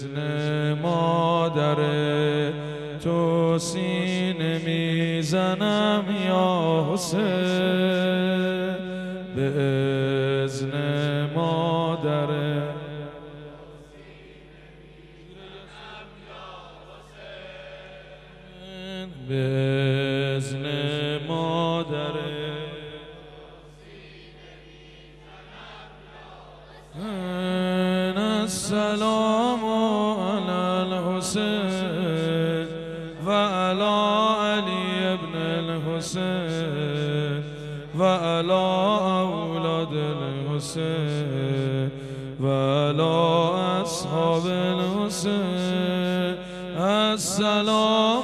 اذن مادر تو سینه میزنم یا حسین، به اذن مادر به اذن مادر السلام علی الحسین و علی علی ابن الحسین و علی اولاد الحسین و علی اصحاب الحسین. السلام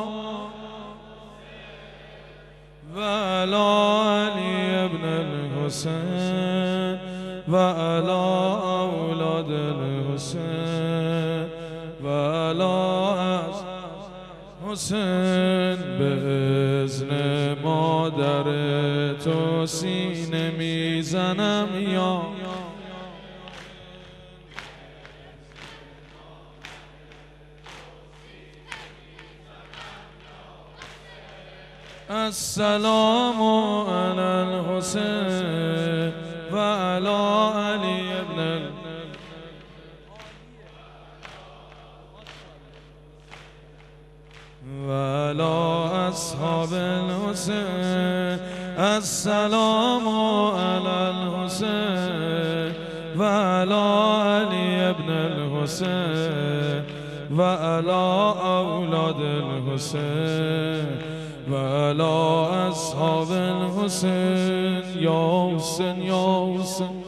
و علی علی ابن الحسین و علی اولاد الحسین و علی حسین. به اذن مادر تو سینه میزنم یا السلام علی الحسین و علی علی ابن و علی اصحاب الحسین. السلام علی الحسین و علی علی ابن الحسین و علی اولاد الحسین و علی اصحاب الحسین. یا حسین یا حسین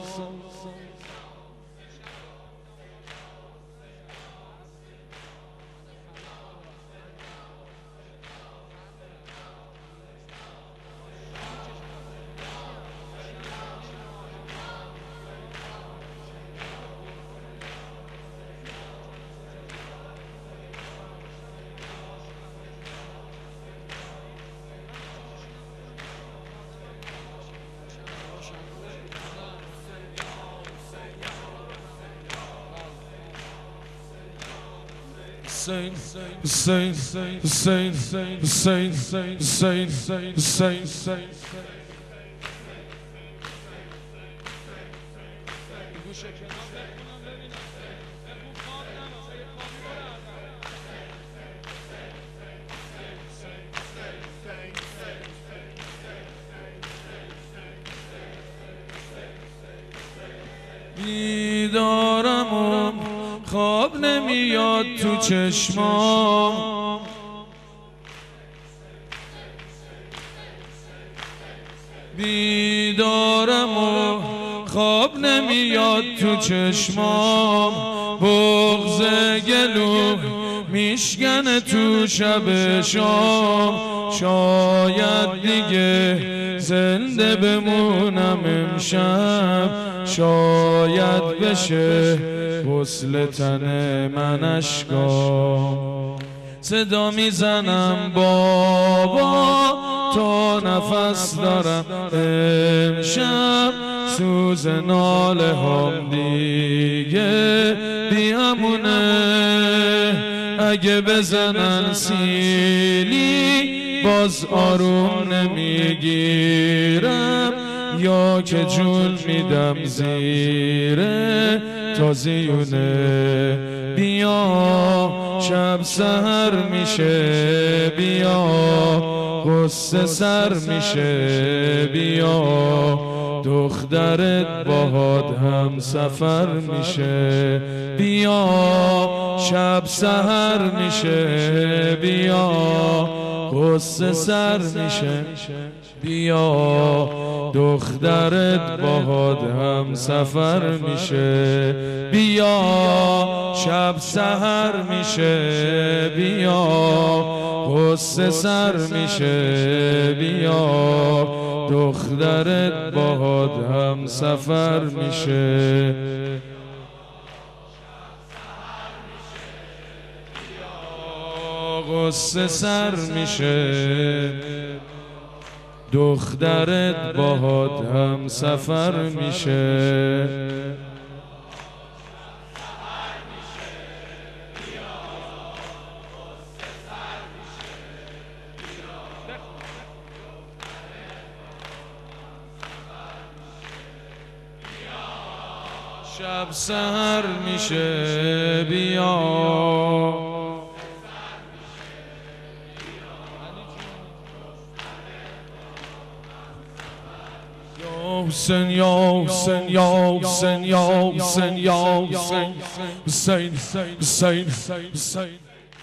Hussein, Hussein, Hussein, Hussein, Hussein, Hussein. بیدارم و خواب نمیاد تو چشمام، بیدارم و خواب نمیاد تو چشمام، بغض گلو میشکنه تو شب شام. شاید دیگه زنده بمونم امشب، شاید بشه وصل تن من اشکام. صدا میزنم بابا تا نفس دارم امشب، سوز ناله هم دیگه بیامونه. اگه بزنن سیلی باز آروم نمیگیرم، یا که جون میدم زیره تازیونه. بیا شب سحر میشه، بیا غصه سر میشه، بیا دخترت باهات هم سفر میشه. بیا شب سحر میشه، بیا غصه سر میشه، بیا دخترت باهات هم سفر میشه. بیا شب سحر میشه، بیا غصه سر میشه، بیا دخترت باهات هم سفر میشه. غصه سر میشه، دخترت باهات هم سفر میشه. شب سحر میشه بیا حسین یا حسین یا حسین یا حسین یا حسین حسین حسین حسین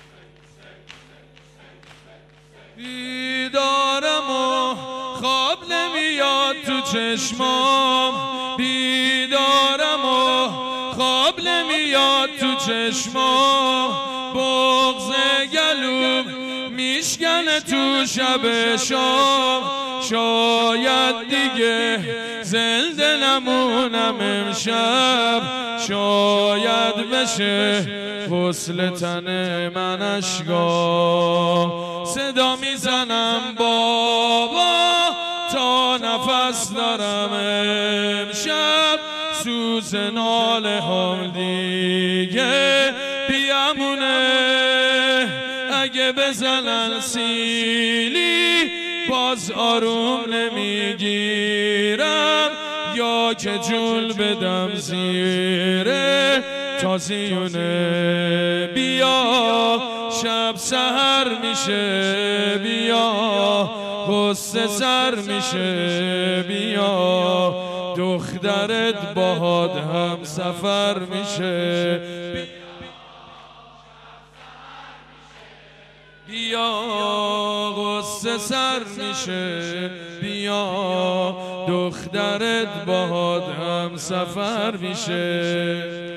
بیدارم و خواب نمیاد تو چشمام بیدارم و خواب نمیاد تو چشمام بغض گلوم میشکنه تو شب شام شاید دیگه زنده نمونم امشب شاید بشه غسل تن من اشکا صدا میزنم بابا تا نفس دارم امشب سوز ناله هم دیگه بیامونه اگه بزنن سیلی باز آروم نمیگیرم یا که جول بدم زیره تازیونه بیا شب سحر میشه بیا غصه سر میشه بیا دخترت باهات هم سفر میشه بیا غصه سر میشه بیا دخترت باهات هم سفر میشه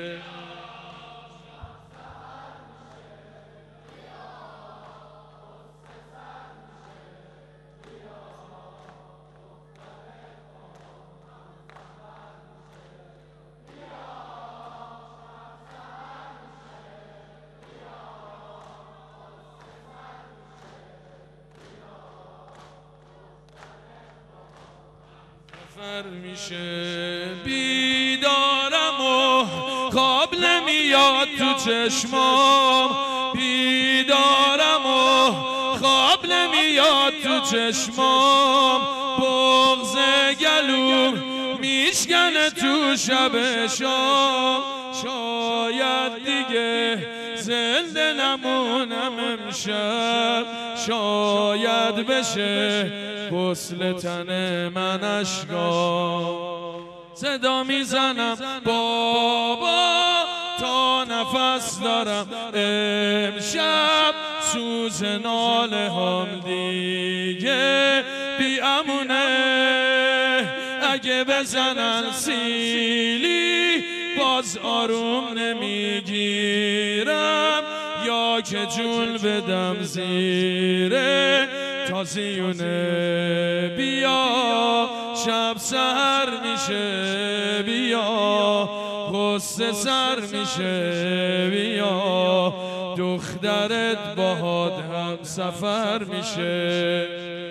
میشه بیدارم و خواب نمیاد تو چشمام بیدارم و خواب نمیاد تو چشمام بغض گلوم میشکنه تو شب شام شاید دیگه زنده نمونم امشب شاید بشه غسل تن من اشکا صدا میزنم بابا تا نفس دارم امشب سوز ناله هم دیگه بیامونه اگه بزنن سیلی باز آروم نمیگیرم یا که جون بدم زیره تازیونه بیا شب سحر میشه بیا غصه سر میشه بیا دخترت باهات هم سفر میشه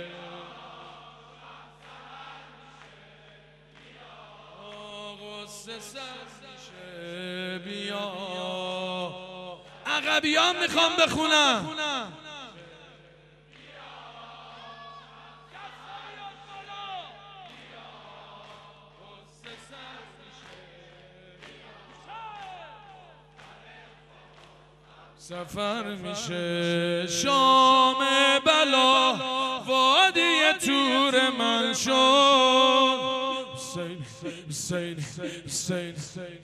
غصه سر میشه بیا عقبیان میخوام بخونم سفر میشه شام بلا وادی تور من شد حسین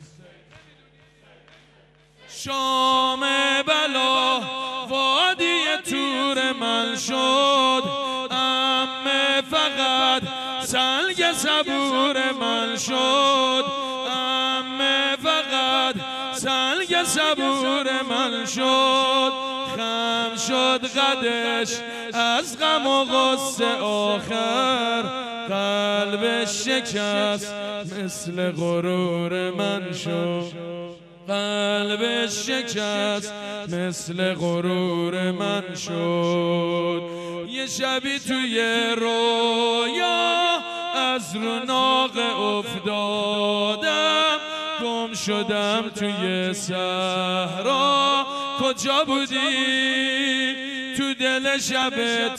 شام بلا وادی تور من شد عمه فقط سنگ صبور من شد عمه فقط سنگ صبور من شد خم شد قدش از غم و غصه آخر قلبش شکست مثل غرور من شد قلبش شکست مثل غرور من شد یه شبی توی رویا از رو ناق افتادم گم شدم توی صحرا کجا بودی تو دل شب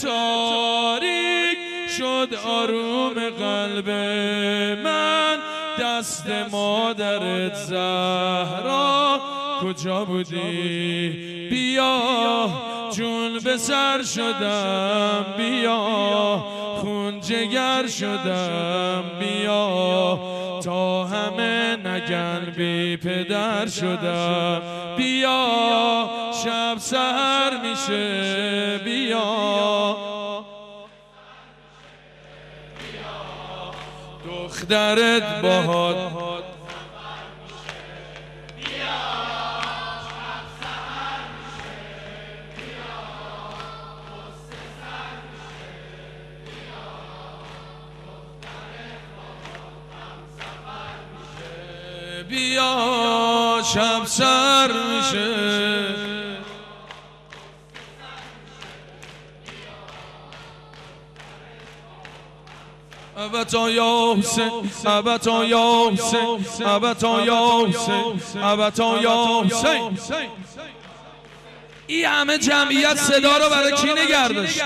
تاریک شد آروم قلب من دست مادرت زهرا کجا بودی؟ بیا جون به سر شدم، بیا خون جگر شدم، بیا تا همه نگن بی پدر شدم، بیا شب سحر میشه، بیا دخترت باهات بیا شب سر میشه، ابتا یا حسین، ابتا یا حسین، ابتا یا حسین، ابتا یا حسین. این همه جمعیت صدا رو برای کی نگه داشت؟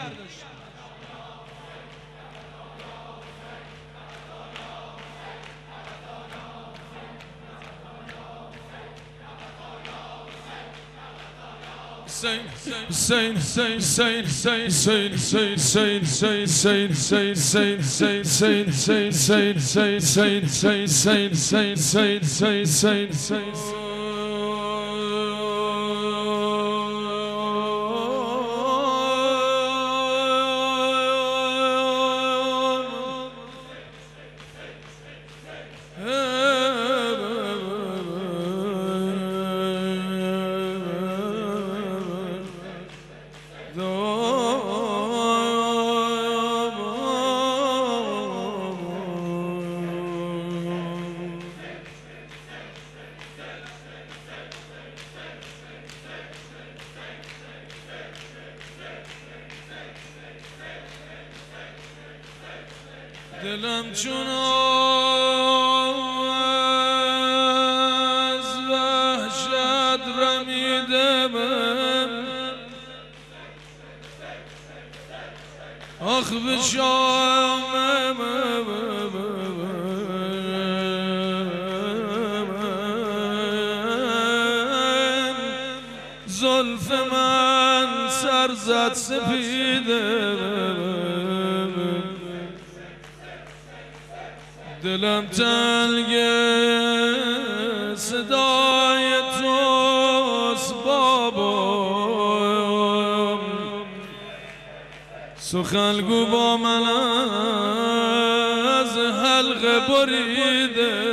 دلم چون از وحشت رمیده من، آخ بشام زلف من سر زد سپیده، دلم تنگه صدای توست بابا، سخنگو با من از حلقه بریده،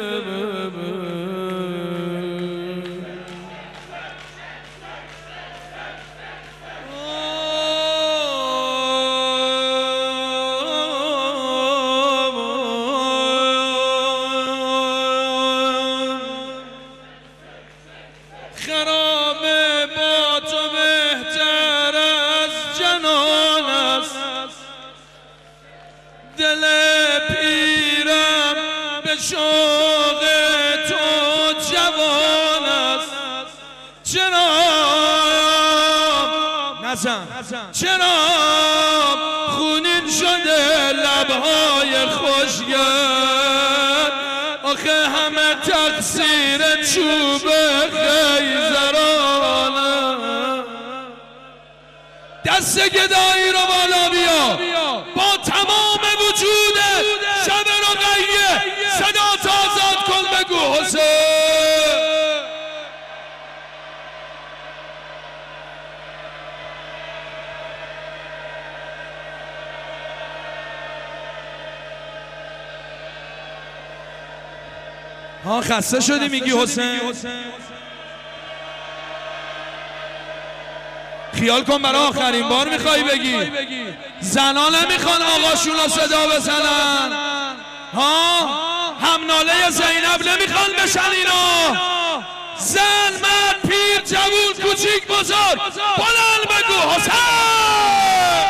خرابه با تو بهتر از جنان است، دل پیرم به شوق تو جوان است، چرا نزن چرا خونین شده لبهای خوشگل، آخه همه تقصیر چوب خیزرانه، دست گدایی رو بالا بیا، با تمام وجود شب رقیه صدا آزاد کن، بگو حسین. ها خسته شدی میگی حسین؟ خیال کن برای آخرین بار میخوای بگی زنا نمیخوان آقاشون رو صدا بزنن، ها هم ناله زینب نمیخوان بشن اینا، زن مرد پیر جوون کوچیک بزرگ بلند بگو حسین.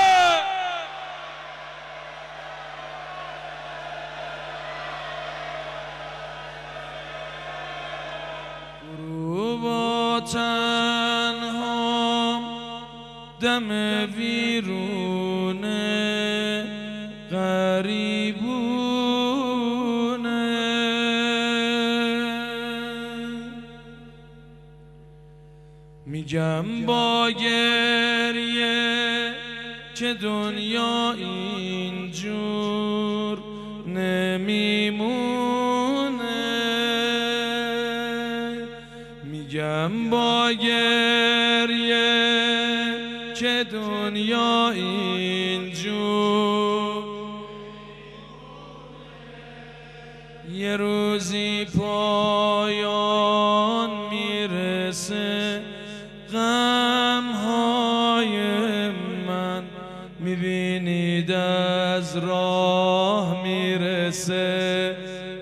با تنها دم ویرونه غریبونه، میگم با گریه که دنیا اینجور نمیمونه، میگم با گریه که دنیا اینجور یه روزی پایان میرسه. غمهای من میبینید از راه میرسه.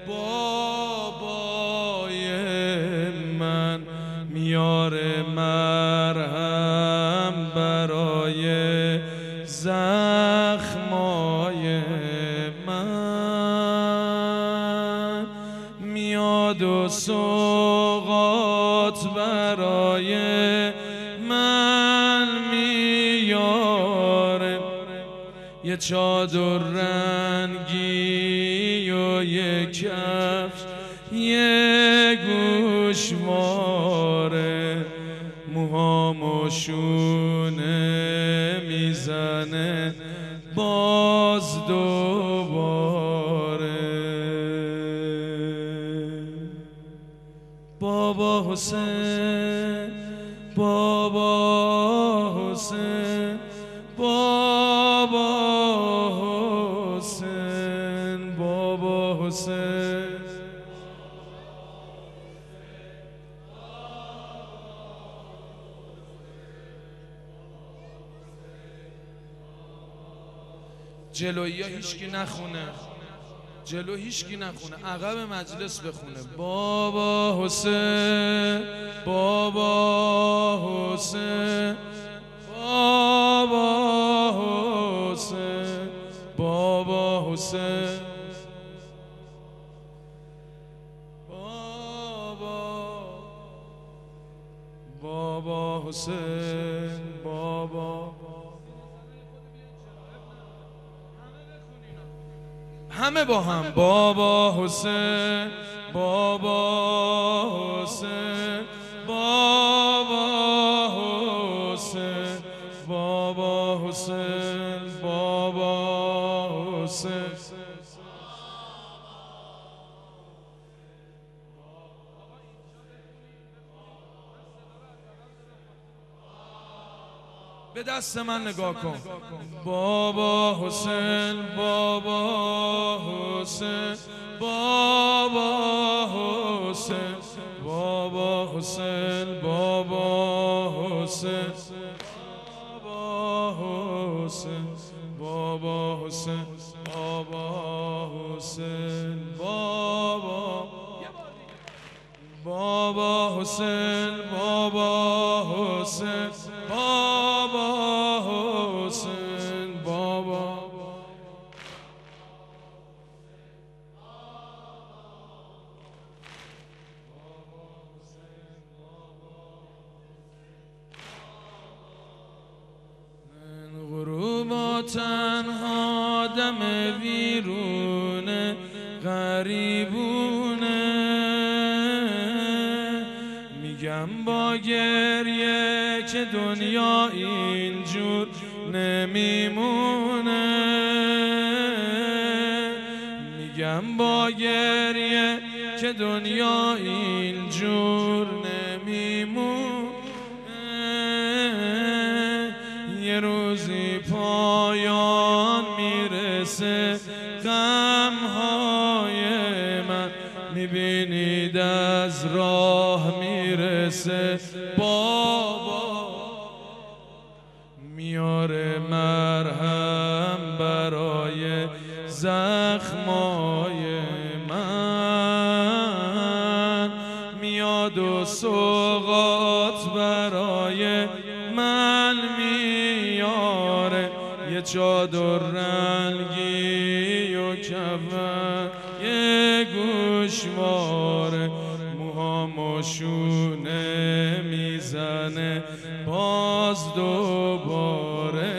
بابای من میاره مرهم برای زخمای من، میاد و سوغات برای من میاره، یه چادر رنگی و یه کفش یه گوشواره، موهامو شونه میزنه باز دوباره. بابا حسین، بابا حسین، بابا حسین، بابا حسین. جلویی ها هیچکی نخونه، جلو هیچکی نخونه، عقب مجلس بخونه. بابا حسین، بابا حسین، بابا حسین، بابا حسین، بابا حسین، بابا. همه با هم. بابا حسین، بابا حسین، بابا حسین، بابا حسین، بابا حسین. به دست من نگاه کن. بابا حسین، بابا حسین، بابا حسین، بابا حسین، بابا حسین، بابا حسین، بابا حسین، بابا حسین، بابا، بابا حسین، بابا حسین، بابا حسین، بابا. من غروب تنها دم ویرونه غریبونه، میگم با گریه که دنیا اینجور نمیمونه، میگم با گریه که دنیا اینجور نمیمونه، یه روزی پایان میرسه. غمهای من میبینید از راه میرسه. بابا میاره مرهم برای زخمای من، میاد و سوغات برای من میاره، یه چادر رنگی و کفن یه گوشواره، موهامو شونه میزنه باز دوباره.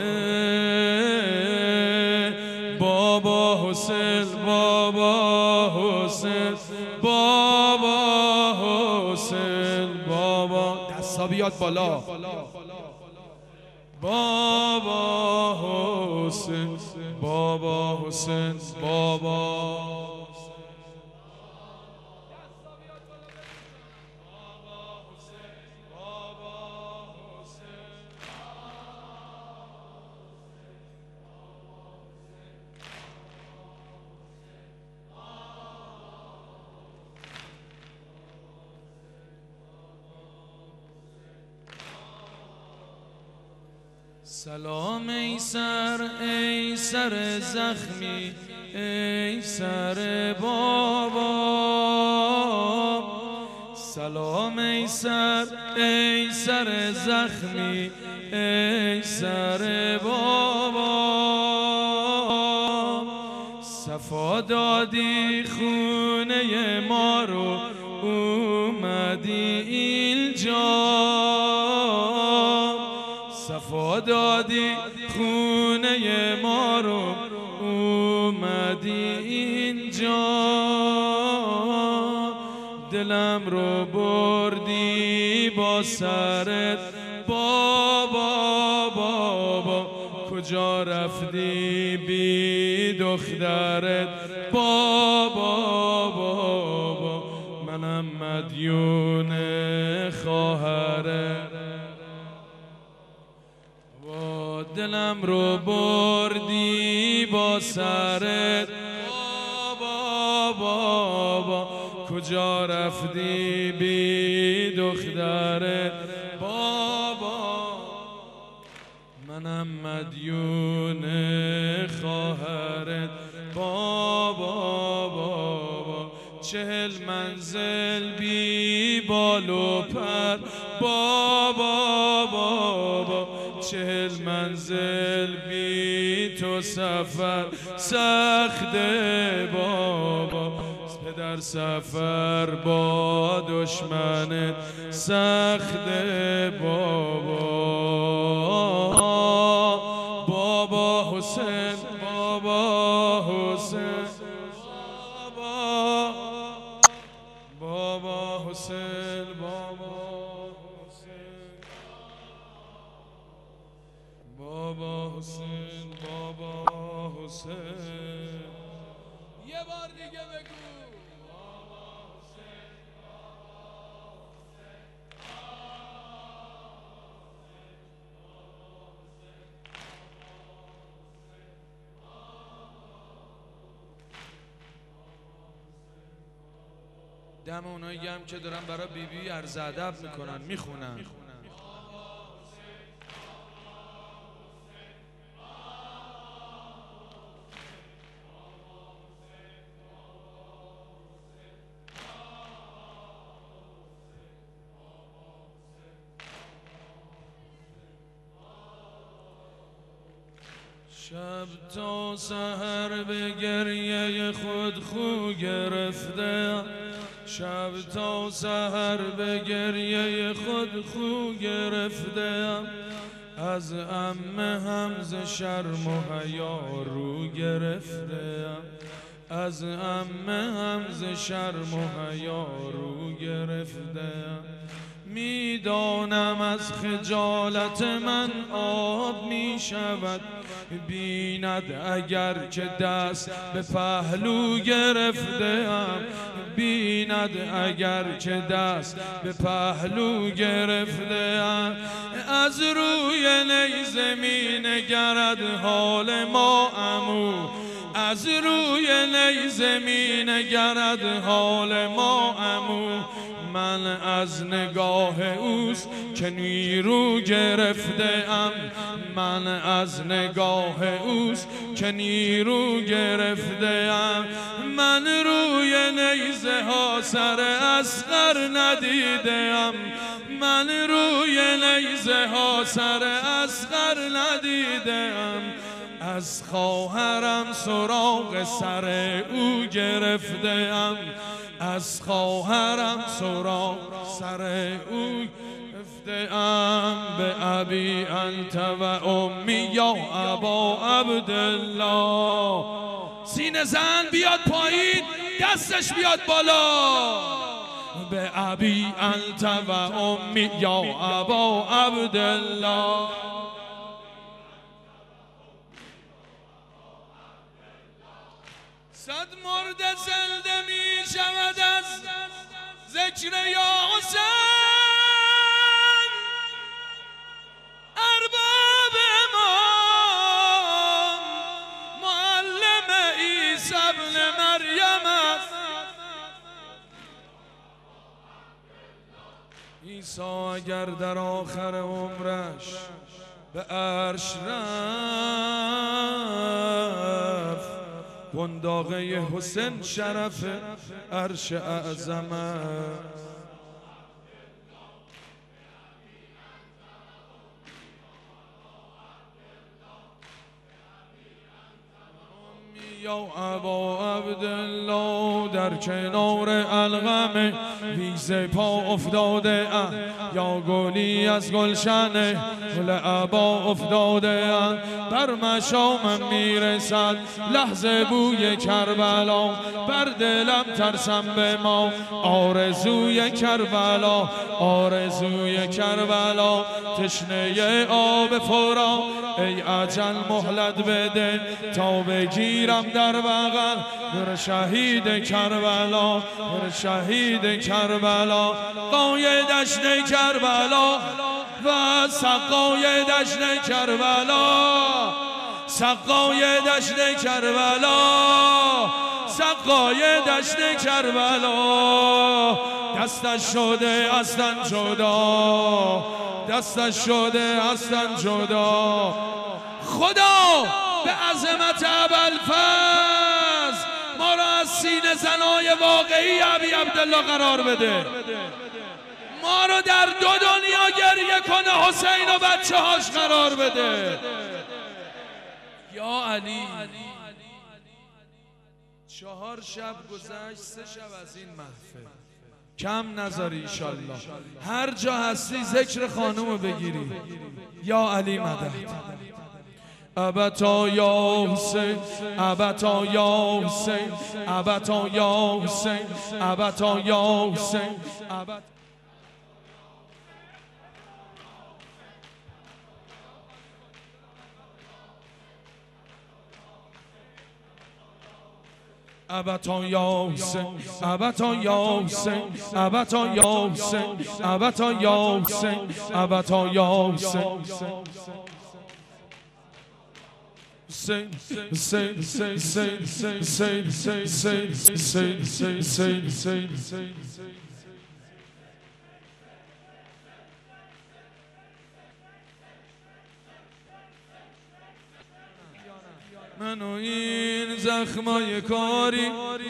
بابا حسین، بابا حسین، بابا حسین، حسین بابا، دستا بیاد بالا. بابا حسین، بابا حسین بابا. سلام ای سر زخمی، ای سر بابا. سلام ای سر زخمی، ای سر بابا. صفا دادی خونه ما رو، اومدی اینجا. صفا دادی خونه ما رو، اومدی اینجا. دلم رو بردی با سرت بابا بابا. کجا رفتی بی دخترت بابا بابا. منم مدیون خواهرت. دلم رو بردی با سرت بابا بابا. کجا رفتی بی دخترت بابا. منم مدیون خواهرت بابا بابا. 40 منزل بی بال و پر بابا بابا. 40 منزل بی تو سفر سخته بابا. پدر سفر با دشمنت سخته بابا. بابا حسین، بابا حسین بابا. بابا حسین بابا. بابا حسین، بابا حسین. یه بار دیگه بگو. بابا حسین، بابا حسین. دم اونایی هم که دارن برای بیبی عرض ادب میکنن میخونن. شب تا سحر به گریه خود خو گرفته. شب تا سحر به گریه خود خو گرفته. از عمه هم ز شرم و حیا رو گرفته. از عمه هم ز شرم و حیا رو گرفته. میدانم از خجالت من آب می شود. بیند اگر که دست به پهلو گرفته‌ام. بیند اگر که دست به پهلو گرفته‌ام. از روی نیزه می نگرد حال ما عمو. از روی نیزه می نگرد حال ما عمو. من از نگاه اوست که نیرو گرفته‌ام. من از نگاه اوست که نیرو گرفته‌ام. من روی نیزه ها سر اصغر ندیدم. من روی نیزه ها سر اصغر ندیدم. از خواهرم سراغ سر او گرفته‌ام. از خواهرم سراغ سر او گرفته‌ام. به ابی انت و امی یا ابا عبدالله. سینه زن بیاد پایین، دستش بیاد بالا. به ابی انت و امی یا ابا عبدالله. صد مرده زنده می شود از ذکر یا حسین، ارباب امام معلم عیسی ابن مریم است. عیسی اگر در آخر عمرش به عرش رفت، بنداغه حسین شرف عرش اعظم است. یا ابا عبدالله در کنار الغم ویزه پا افتاده یا گلی از گلشن گل عبا افتاده بر مشامم میرسد لحظه بوی کربلا، بر دلم ترسم به ما آرزوی کربلا، آرزوی کربلا. تشنه آب فرا ای اجل مهلت بده تا بگیرم در بغل در شهید کربلا، در شهید کربلا. قای دشت کربلا و سقای دشت کربلا، سقای دشت کربلا، سقای دشت کربلا. دستش شده اصلا جدا، دستش شده اصلا جدا. خدا به عظمت ابوالفضل ما را از سینه زنای واقعی ابی عبدالله قرار بده، ما رو در دو دنیا گریه کنه حسین و بچه هاش قرار بده. یا علی 4 شب گذشت، 3 شب از این محفل، کم نذاری ایشالله. هر جا هستی ذکر خانومو بگیری. یا علی مدد. ابتا یا حسین، ابتا یا حسین، ابتا یا حسین، ابتا یا حسین. ابتا یا حسین، ابتا یا حسین، ابتا یا حسین، ابتا یا حسین، ابتا یا حسین. Say, say, say, say, say, say, say, say, say, say, say, say, say. منو این زخمای کاری،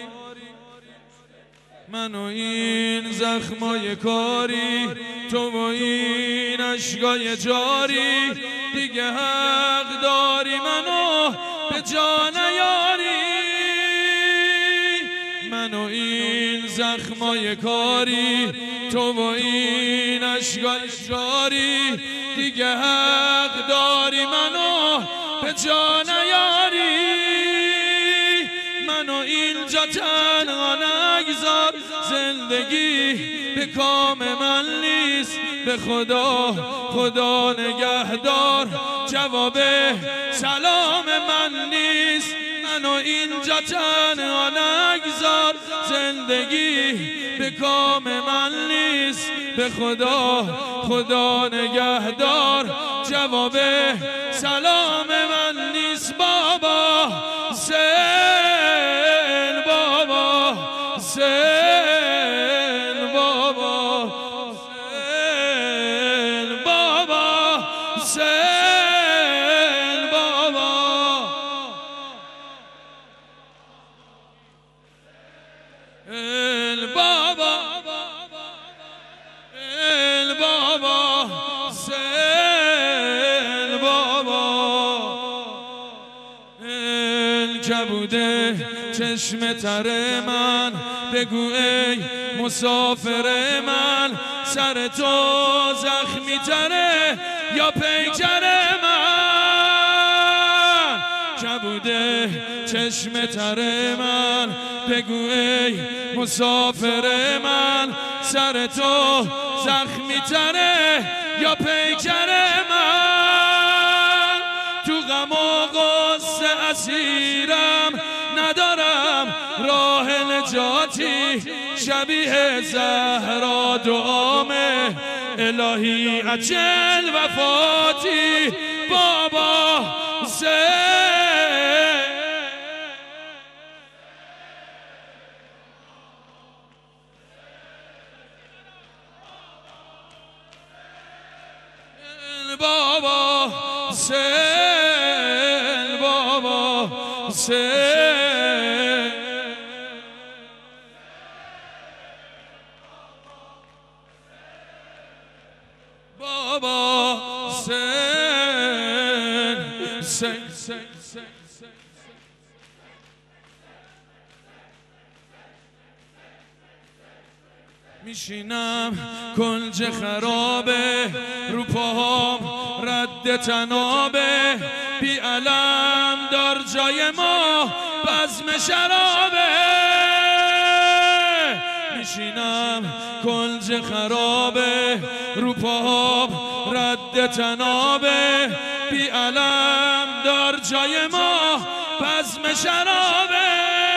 منو این زخمای کاری، تو با این اشکای جاری، دیگه حق داری منو به جا نیاری. منو این زخمای کاری، تو با این اشکای جاری، دیگه حق داری منو به جا نیاری. منو اینجا تنها نگذار، زندگی به کام من نیست، به خدا خدا نگهدار، جواب سلام من نیست. منو اینجا تنها نگذار، زندگی به کام من نیست، به خدا خدا نگهدار، جواب سلام من نیست. بابا حسین، بابا حسین، بابا حسین، بابا حسین، بابا ال بابا ال بابا حسین، بابا ال کبوده چشم تر من، بگو ای مسافر من، سر تو زخمی تره یا پیکر من. کبوده چشم تر من، بگو ای مسافر من، سر تو زخمی تره یا پیکر من؟ تو غم و غصه اسیرم ندارم راه نجاتی، شبیه زهرا دعامه الهی عجل وفاتی. بابا بابا سل بابا سل بابا سل سل سل میشینم کنج خرابه، رو پاهام رد تنابه، بی علم دار جای ما بزم شرابه. میشینم کنج خرابه، رو پاهام رد تنابه، بی علم دار جای ما بزم شرابه.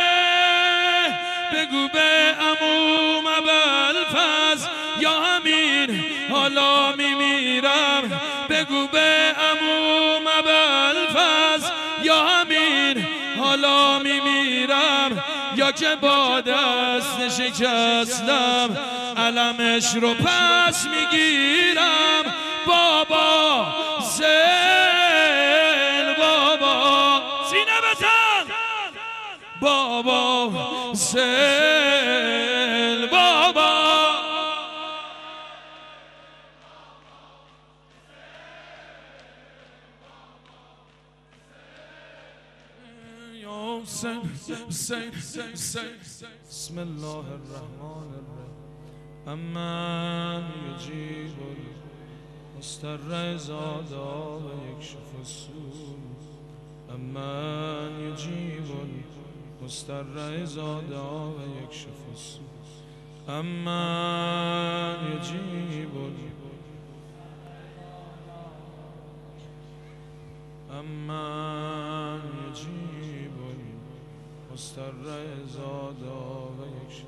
بگو به عموم ابوالفضل یا همین حالا میمیرم، بگو به عموم ابوالفضل یا همین حالا میمیرم، یا که با دست شکستم علمش رو پس میگیرم. بابا سل بابا سینه بزن، بابا سل بابا بسم الله الرحمن الرحیم. امن یجیب المضطر اذا دعا و یکشف السوء، امن یجیب المضطر اذا دعا و یکشف السوء، امن یجیب امن یجیب المضطر اذا دعا و یکشف.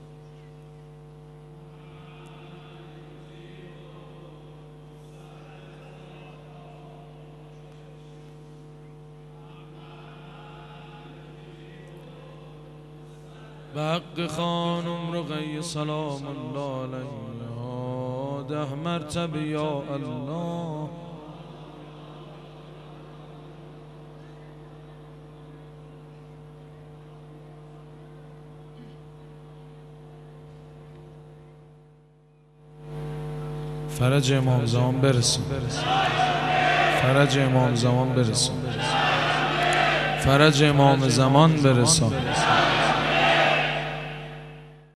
به حق خانم رقیه سلام الله علیها 10 مرتبه یا الله. فرج امام زمان برسون، فرج امام زمان برسون، فرج امام زمان برسون.